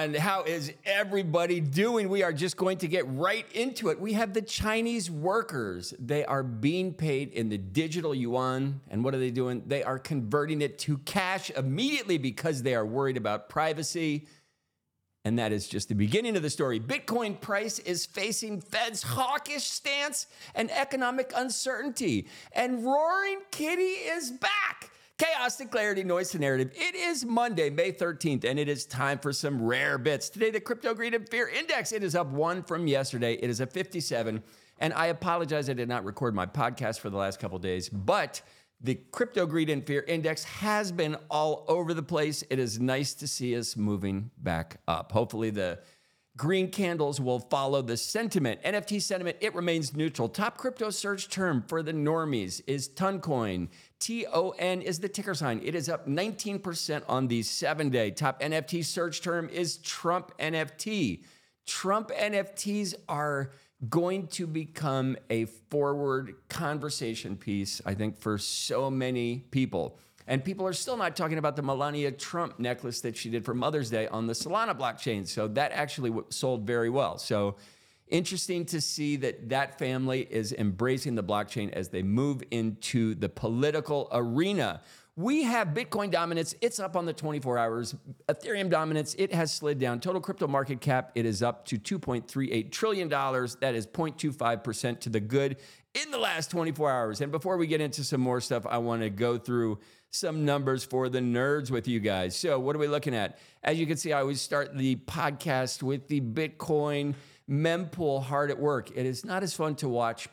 on? How is everybody doing? We are just going to get right into it. We have the Chinese workers. They are being paid in the digital yuan. And what are they doing? They are converting it to cash immediately because they are worried about privacy. And that is just the beginning of the story. Bitcoin price is facing Fed's hawkish stance and economic uncertainty. And Roaring Kitty is back. Chaos to clarity, noise to narrative. It is Monday, May 13th, and it is time for some rare bits. Today, the Crypto Greed and Fear Index, it is up 1 from yesterday. It is a 57, and I apologize I did not record my podcast for the last couple days, but the Crypto Greed and Fear Index has been all over the place. It is nice to see us moving back up. Hopefully, the green candles will follow the sentiment. NFT sentiment, it remains neutral. Top crypto search term for the normies is Toncoin. TON is the ticker sign. It is up 19% on the 7-day. Top NFT search term is Trump NFT. Trump NFTs are going to become a forward conversation piece, I think, for so many people. And people are still not talking about the Melania Trump necklace that she did for Mother's Day on the Solana blockchain. So that actually sold very well. So interesting to see that that family is embracing the blockchain as they move into the political arena. We have Bitcoin dominance. It's up on the 24 hours. Ethereum dominance, it has slid down. Total crypto market cap, it is up to $2.38 trillion. That is 0.25% to the good in the last 24 hours. And before we get into some more stuff, I want to go through some numbers for the nerds with you guys. So what are we looking at? As you can see, I always start the podcast with the Bitcoin mempool hard at work. It is not as fun to watch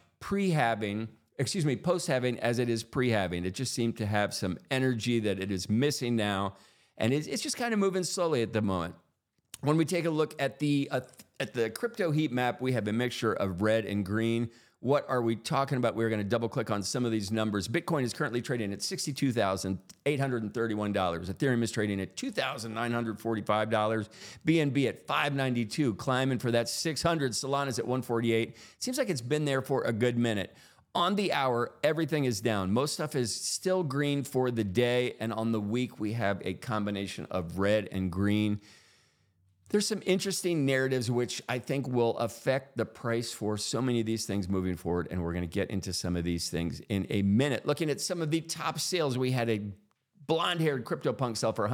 post-halving as it is pre-halving. It just seemed to have some energy that it is missing now. And it's just kind of moving slowly at the moment. When we take a look at the crypto heat map, we have a mixture of red and green. What are we talking about? We're going to double click on some of these numbers. Bitcoin is currently trading at $62,831. Ethereum is trading at $2,945. BNB at $592, climbing for that 600. Solana's at $148. Seems like it's been there for a good minute. On the hour, everything is down. Most stuff is still green for the day. And on the week, we have a combination of red and green. There's some interesting narratives which I think will affect the price for so many of these things moving forward, and we're going to get into some of these things in a minute. Looking at some of the top sales, we had a blonde-haired CryptoPunk sell for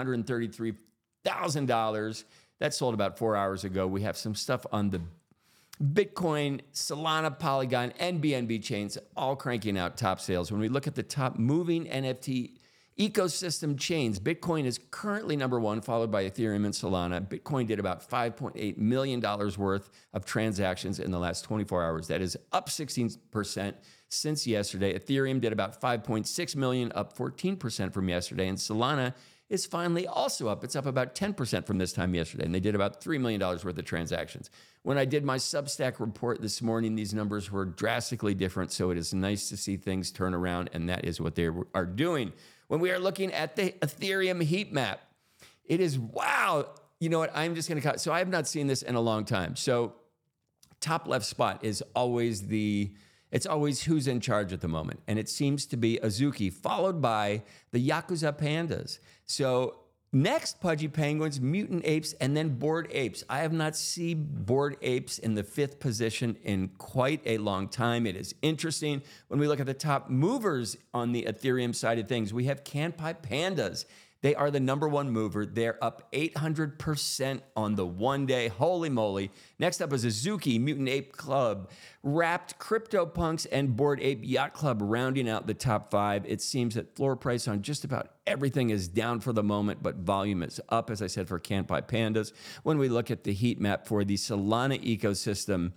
$133,000. That sold about 4 hours ago. We have some stuff on the Bitcoin, Solana, Polygon, and BNB chains all cranking out top sales. When we look at the top moving NFT ecosystem chains, Bitcoin is currently number one, followed by Ethereum and Solana. Bitcoin did about $5.8 million worth of transactions in the last 24 hours. That is up 16% since yesterday. Ethereum did about 5.6 million, up 14% from yesterday. And Solana is finally also up. It's up about 10% from this time yesterday. And they did about $3 million worth of transactions. When I did my Substack report this morning, these numbers were drastically different. So it is nice to see things turn around. And that is what they are doing. When we are looking at the Ethereum heat map, it is, wow. You know what? I'm just going to cut. So I have not seen this in a long time. So top left spot is always it's always who's in charge at the moment. And it seems to be Azuki, followed by the Yakuza Pandas. So next, Pudgy Penguins, Mutant Apes, and then Bored Apes. I have not seen Bored Apes in the 5th position in quite a long time. It is interesting. When we look at the top movers on the Ethereum side of things, we have Kanpai Pandas. They are the number one mover. They're up 800% on the 1 day. Holy moly. Next up is Azuki, Mutant Ape Club, Wrapped CryptoPunks, and Bored Ape Yacht Club rounding out the top 5. It seems that floor price on just about everything is down for the moment, but volume is up, as I said, for Kanpai Pandas. When we look at the heat map for the Solana ecosystem,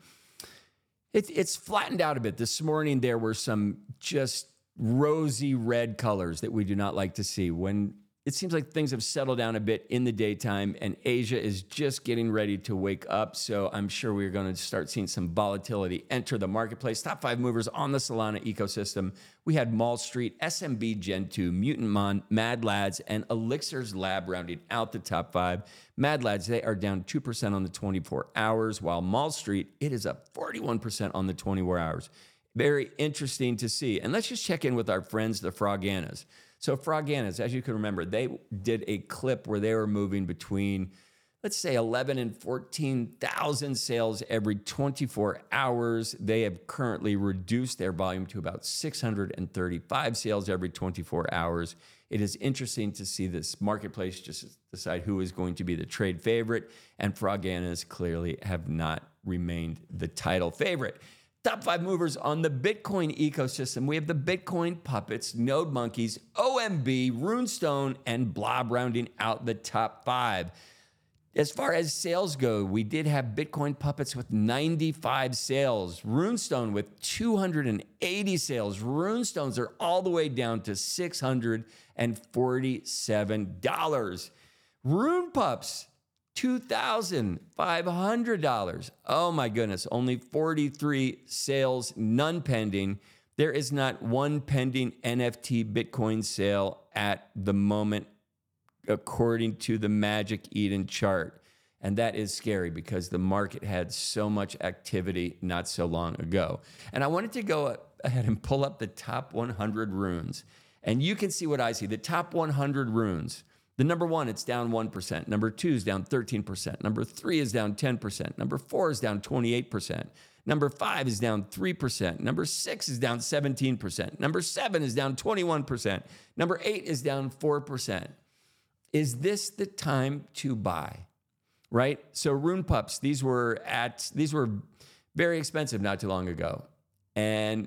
it's flattened out a bit. This morning, there were some just rosy red colors that we do not like to see. When it seems like things have settled down a bit in the daytime, and Asia is just getting ready to wake up. So I'm sure we're going to start seeing some volatility enter the marketplace. Top 5 movers on the Solana ecosystem. We had Mall Street, SMB Gen 2, Mutant Mad Lads, and Elixir's Lab rounding out the top 5. Mad Lads, they are down 2% on the 24 hours, while Mall Street, it is up 41% on the 24 hours. Very interesting to see. And let's just check in with our friends, the Froganas. So Froganas, as you can remember, they did a clip where they were moving between let's say 11 and 14,000 sales every 24 hours. They have currently reduced their volume to about 635 sales every 24 hours. It is interesting to see this marketplace just decide who is going to be the trade favorite, and Frogana's clearly have not remained the title favorite. Top 5 movers on the Bitcoin ecosystem. We have the Bitcoin puppets, Node Monkeys, OMB, Runestone, and Blob rounding out the top 5. As far as sales go, we did have Bitcoin puppets with 95 sales, Runestone with 280 sales. Runestones are all the way down to $647. Rune Pups, $2,500. Oh my goodness, only 43 sales, none pending. There is not one pending NFT Bitcoin sale at the moment, according to the Magic Eden chart. And that is scary because the market had so much activity not so long ago. And I wanted to go ahead and pull up the top 100 runes. And you can see what I see. The top 100 runes. The number 1, it's down 1%. Number 2 is down 13%. Number 3 is down 10%. Number 4 is down 28%. Number 5 is down 3%. Number 6 is down 17%. Number 7 is down 21%. Number 8 is down 4%. Is this the time to buy? Right? So Rune Pups, these were very expensive not too long ago. And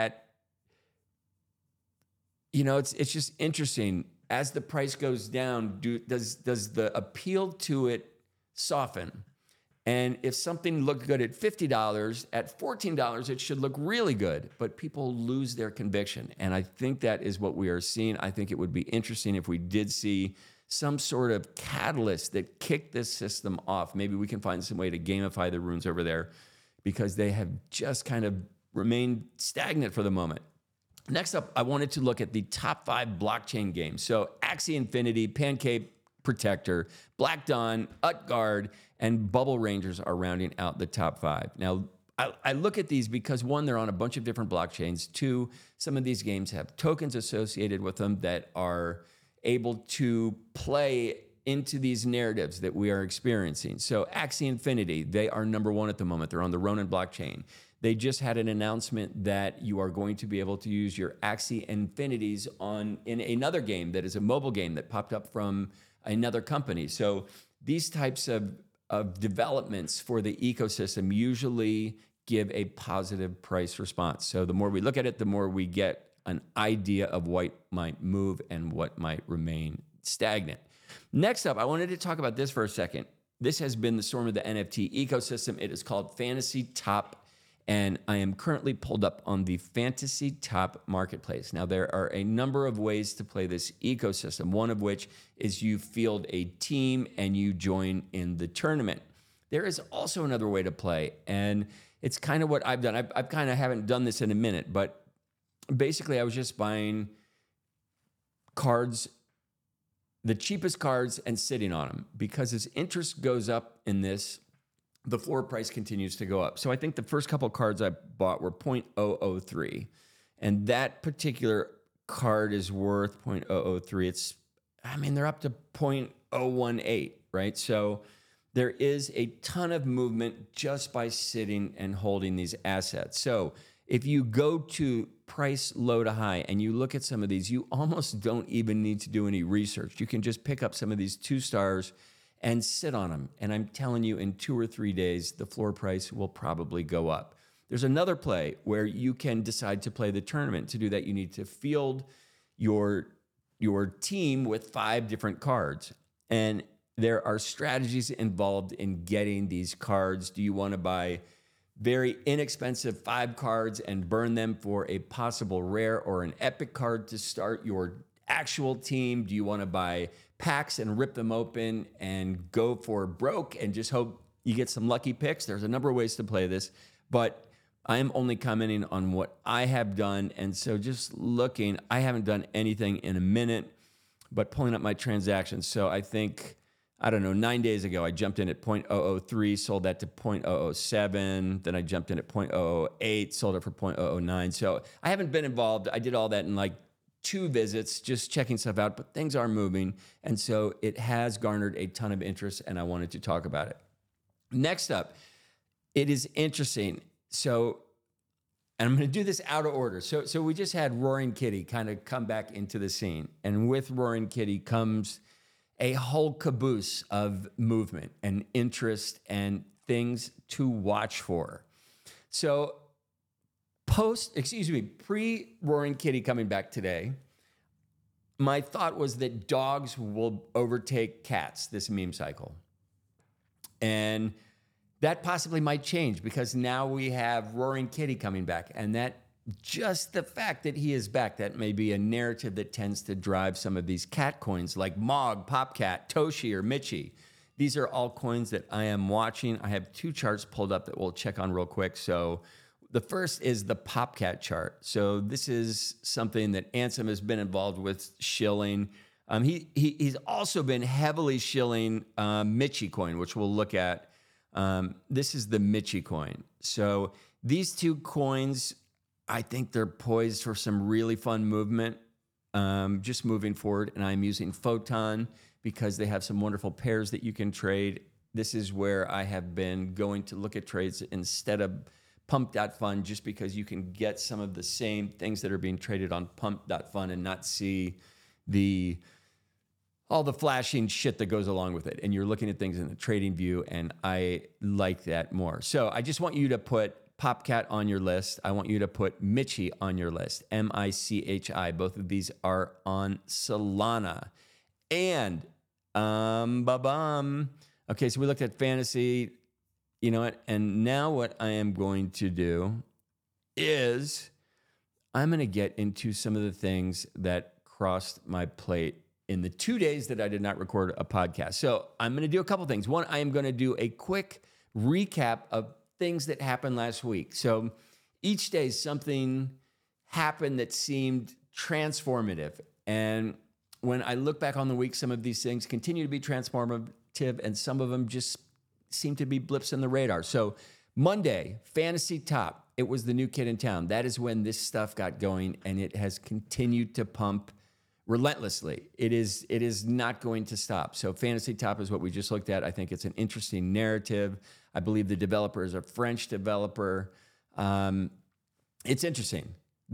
it's just interesting. As the price goes down, does the appeal to it soften? And if something looked good at $50, at $14, it should look really good, but people lose their conviction. And I think that is what we are seeing. I think it would be interesting if we did see some sort of catalyst that kicked this system off. Maybe we can find some way to gamify the runes over there because they have just kind of remained stagnant for the moment. Next up, I wanted to look at the top 5 blockchain games. So Axie Infinity, Pancake Protector, Black Dawn, Utgard, and Bubble Rangers are rounding out the top 5. Now, I look at these because 1, they're on a bunch of different blockchains. 2, some of these games have tokens associated with them that are able to play into these narratives that we are experiencing. So Axie Infinity, they are number 1 at the moment. They're on the Ronin blockchain. They just had an announcement that you are going to be able to use your Axie Infinities in another game that is a mobile game that popped up from another company. So these types of developments for the ecosystem usually give a positive price response. So the more we look at it, the more we get an idea of what might move and what might remain stagnant. Next up, I wanted to talk about this for a second. This has been the storm of the NFT ecosystem. It is called Fantasy Top, and I am currently pulled up on the Fantasy Top marketplace. Now, there are a number of ways to play this ecosystem, one of which is you field a team and you join in the tournament. There is also another way to play, and it's kind of what I've done. I've kind of haven't done this in a minute, but basically, I was just buying cards, the cheapest cards, and sitting on them because as interest goes up in this, the floor price continues to go up. So I think the first couple cards I bought were 0.003, and that particular card is worth 0.003. They're up to 0.018, right? So there is a ton of movement just by sitting and holding these assets. So if you go to price low to high and you look at some of these, you almost don't even need to do any research. You can just pick up some of these 2 stars and sit on them. And I'm telling you, in 2 or 3 days, the floor price will probably go up. There's another play where you can decide to play the tournament. To do that, you need to field your team with 5 different cards. And there are strategies involved in getting these cards. Do you want to buy very inexpensive 5 cards and burn them for a possible rare or an epic card to start your actual team? Do you want to buy packs and rip them open and go for broke and just hope you get some lucky picks? There's a number of ways to play this, but I am only commenting on what I have done. And so just looking, I haven't done anything in a minute, but pulling up my transactions. So I think, 9 days ago, I jumped in at 0.003, sold that to 0.007. Then I jumped in at 0.008, sold it for 0.009. So I haven't been involved. I did all that in like 2 visits, just checking stuff out, but things are moving. And so it has garnered a ton of interest, and I wanted to talk about it. Next up, it is interesting. So, and I'm going to do this out of order. So we just had Roaring Kitty kind of come back into the scene. And with Roaring Kitty comes a whole caboose of movement and interest and things to watch for. So pre-Roaring Kitty coming back today, my thought was that dogs will overtake cats, this meme cycle. And that possibly might change because now we have Roaring Kitty coming back. And that just the fact that he is back, that may be a narrative that tends to drive some of these cat coins like Mog, Popcat, Toshi, or Mitchie. These are all coins that I am watching. I have 2 charts pulled up that we'll check on real quick. So the first is the Popcat chart. So this is something that Ansem has been involved with shilling. He's also been heavily shilling Mitchie coin, which we'll look at. This is the Mitchie coin. So these 2 coins, I think they're poised for some really fun movement, just moving forward. And I'm using Photon because they have some wonderful pairs that you can trade. This is where I have been going to look at trades instead of Pump.fun, just because you can get some of the same things that are being traded on Pump.fun and not see all the flashing shit that goes along with it. And you're looking at things in a trading view, and I like that more. So I just want you to put Popcat on your list. I want you to put Mitchie on your list, M-I-C-H-I. Both of these are on Solana. And, okay, so we looked at fantasy. You know what? And now what I am going to do is I'm going to get into some of the things that crossed my plate in the 2 days that I did not record a podcast. So I'm going to do a couple things. One, I am going to do a quick recap of things that happened last week. So each day something happened that seemed transformative. And when I look back on the week, some of these things continue to be transformative, and some of them just seem to be blips in the radar. So Monday, Fantasy Top. It was the new kid in town. That is when this stuff got going, and it has continued to pump relentlessly. It is not going to stop. So Fantasy Top is what we just looked at. I think it's an interesting narrative. I believe the developer is a French developer. It's interesting.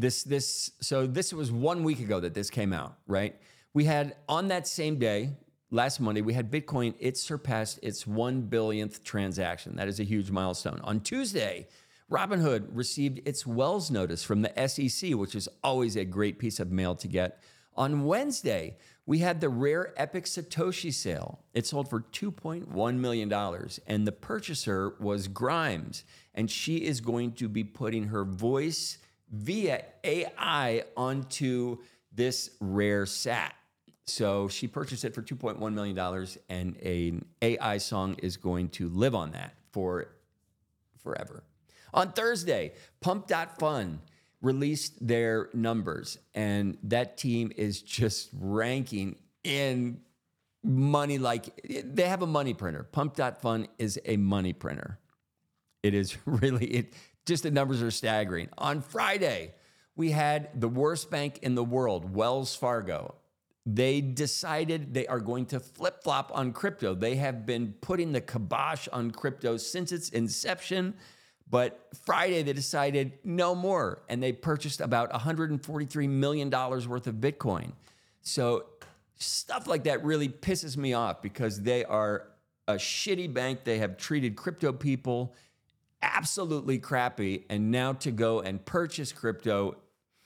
So this was 1 week ago that this came out, right? We had on that same day, last Monday, we had Bitcoin. It surpassed its 1 billionth transaction. That is a huge milestone. On Tuesday, Robinhood received its Wells notice from the SEC, which is always a great piece of mail to get. On Wednesday, we had the rare Epic Satoshi sale. It sold for $2.1 million, and the purchaser was Grimes, and she is going to be putting her voice via AI onto this rare SAT. So she purchased it for $2.1 million, and an AI song is going to live on that for forever. On Thursday, Pump.fun released their numbers, and that team is just ranking in money like they have a money printer. Pump.fun is a money printer. It is really, just the numbers are staggering. On Friday, we had the worst bank in the world, Wells Fargo. They decided they are going to flip-flop on crypto. They have been putting the kibosh on crypto since its inception, but Friday they decided no more, and they purchased about $143 million worth of Bitcoin. So stuff like that really pisses me off because they are a shitty bank. They have treated crypto people absolutely crappy, and now to go and purchase crypto,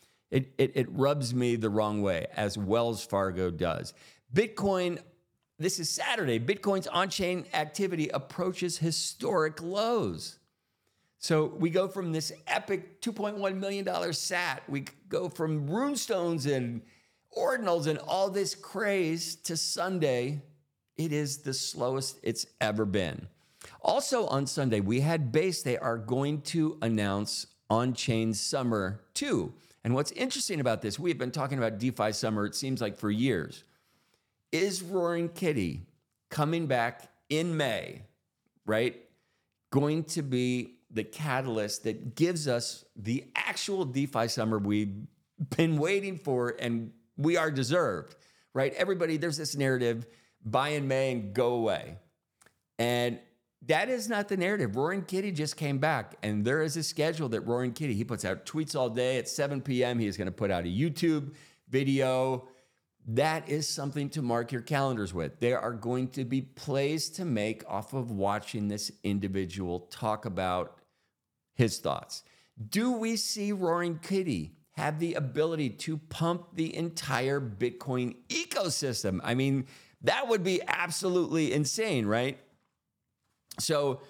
it rubs me the wrong way, as Wells Fargo does. Bitcoin, this is Saturday, Bitcoin's on-chain activity approaches historic lows. So we go from this epic $2.1 million SAT, we go from runestones and ordinals and all this craze to Sunday. It is the slowest it's ever been. Also on Sunday, we had Base. They are going to announce On-Chain Summer 2. And what's interesting about this, we've been talking about DeFi Summer, it seems like for years. Is Roaring Kitty coming back in May, right, going to be the catalyst that gives us the actual DeFi Summer we've been waiting for, and we are deserved, right? Everybody, there's this narrative, buy in May and go away. And that is not the narrative. Roaring Kitty just came back, and there is a schedule that Roaring Kitty, he puts out tweets all day. At 7 p.m., he is going to put out a YouTube video. That is something to mark your calendars with. There are going to be plays to make off of watching this individual talk about his thoughts. Do we see Roaring Kitty have the ability to pump the entire Bitcoin ecosystem? I mean, that would be absolutely insane, right? So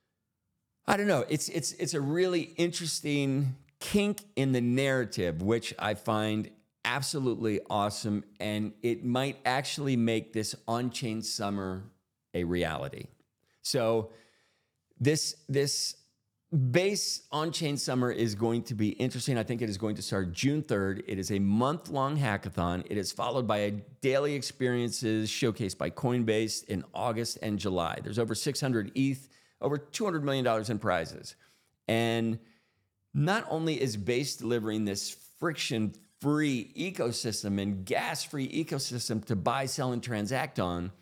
I don't know. It's a really interesting kink in the narrative, which I find absolutely awesome, and it might actually make this on-chain summer a reality. So this base on-chain summer is going to be interesting. I think it is going to start June 3rd. It is a month-long hackathon. It is followed by a daily experiences showcased by Coinbase in August and July. There's over 600 ETH, over $200 million in prizes. And not only is Base delivering this friction-free ecosystem and gas-free ecosystem to buy, sell, and transact on,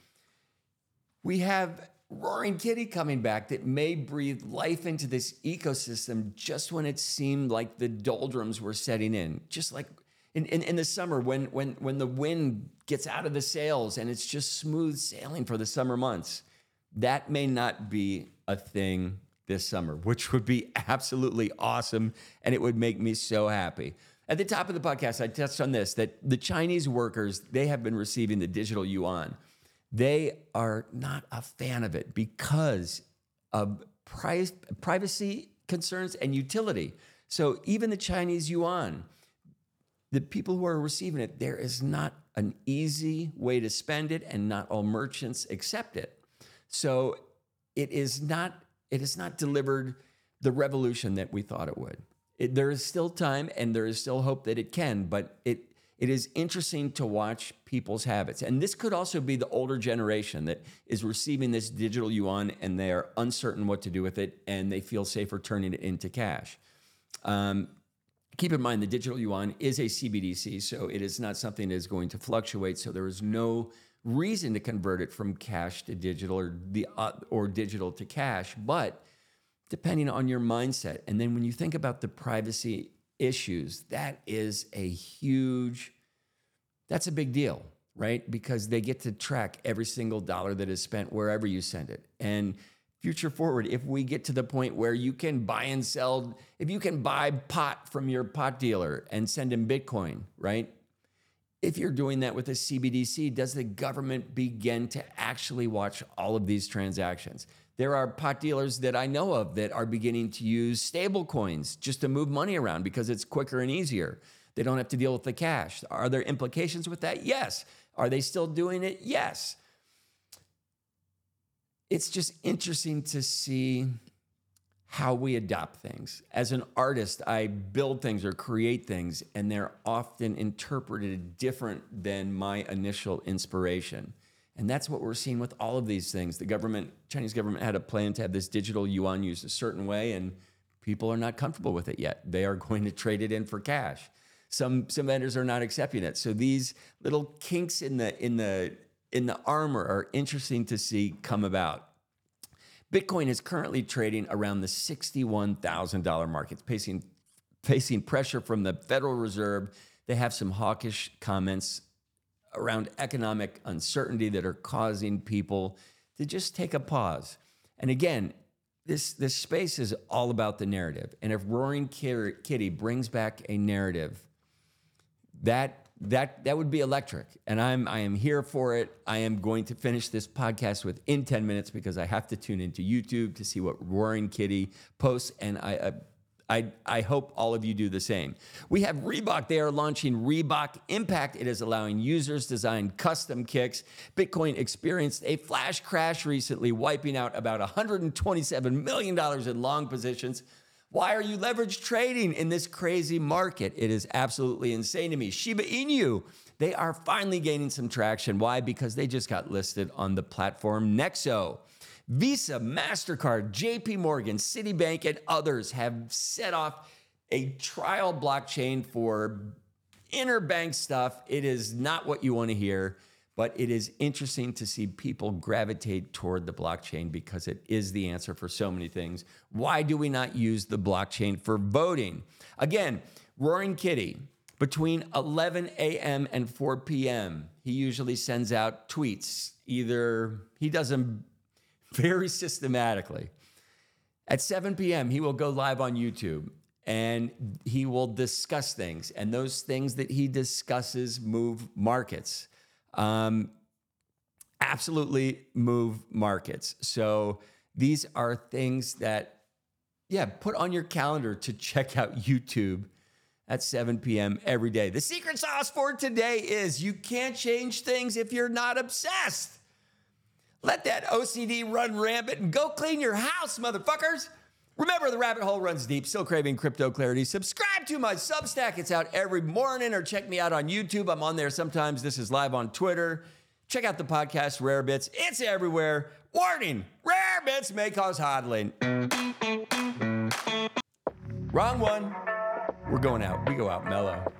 we have Roaring Kitty coming back that may breathe life into this ecosystem just when it seemed like the doldrums were setting in. Just like in the summer when the wind gets out of the sails and it's just smooth sailing for the summer months. That may not be a thing this summer, which would be absolutely awesome, and it would make me so happy. At the top of the podcast, I touched on this, that the Chinese workers, they have been receiving the digital yuan. They are not a fan of it because of privacy concerns and utility. So even the Chinese yuan, the people who are receiving it, there is not an easy way to spend it, and not all merchants accept it. So it is not delivered the revolution that we thought it would. There is still time, and there is still hope that it can, but it is interesting to watch people's habits. And this could also be the older generation that is receiving this digital yuan and they are uncertain what to do with it, and they feel safer turning it into cash. Keep in mind, the digital yuan is a CBDC, so it is not something that is going to fluctuate. So there is no reason to convert it from cash to digital or digital to cash, but depending on your mindset. And then when you think about the privacy issues, that's a big deal, right? Because they get to track every single dollar that is spent wherever you send it. And future forward, if we get to the point where you can buy and sell, if you can buy pot from your pot dealer and send him Bitcoin, right? If you're doing that with a CBDC, does the government begin to actually watch all of these transactions? There are pot dealers that I know of that are beginning to use stable coins just to move money around because it's quicker and easier. They don't have to deal with the cash. Are there implications with that? Yes. Are they still doing it? Yes. It's just interesting to see how we adopt things. As an artist, I build things or create things, and they're often interpreted different than my initial inspiration. And that's what we're seeing with all of these things. The Chinese government had a plan to have this digital yuan used a certain way, and people are not comfortable with it yet. They are going to trade it in for cash. Some vendors are not accepting it. So these little kinks in the armor are interesting to see come about. Bitcoin is currently trading around the $61,000 mark. It's facing pressure from the Federal Reserve. They have some hawkish comments around economic uncertainty that are causing people to just take a pause. And again, this space is all about the narrative. And if Roaring Kitty brings back a narrative, that would be electric. And I am here for it. I am going to finish this podcast within 10 minutes because I have to tune into YouTube to see what Roaring Kitty posts. And I hope all of you do the same. We have Reebok. They are launching Reebok Impact. It is allowing users to design custom kicks. Bitcoin experienced a flash crash recently, wiping out about $127 million in long positions. Why are you leverage trading in this crazy market? It is absolutely insane to me. Shiba Inu, they are finally gaining some traction. Why? Because they just got listed on the platform Nexo. Visa, MasterCard, JP Morgan, Citibank, and others have set off a trial blockchain for interbank stuff. It is not what you want to hear, but it is interesting to see people gravitate toward the blockchain because it is the answer for so many things. Why do we not use the blockchain for voting? Again, Roaring Kitty, between 11 a.m. and 4 p.m., he usually sends out tweets. Either he does them very systematically. At 7 p.m., he will go live on YouTube and he will discuss things. And those things that he discusses move markets. Absolutely move markets. So these are things that, put on your calendar to check out YouTube at 7 p.m. every day. The secret sauce for today is you can't change things if you're not obsessed. Let that OCD run rampant and go clean your house, motherfuckers. Remember, the rabbit hole runs deep. Still craving crypto clarity? Subscribe to my Substack. It's out every morning, or check me out on YouTube. I'm on there sometimes. This is live on Twitter. Check out the podcast, Rare Bits. It's everywhere. Warning, rare bits may cause hodling. Wrong one. We're going out. We go out mellow.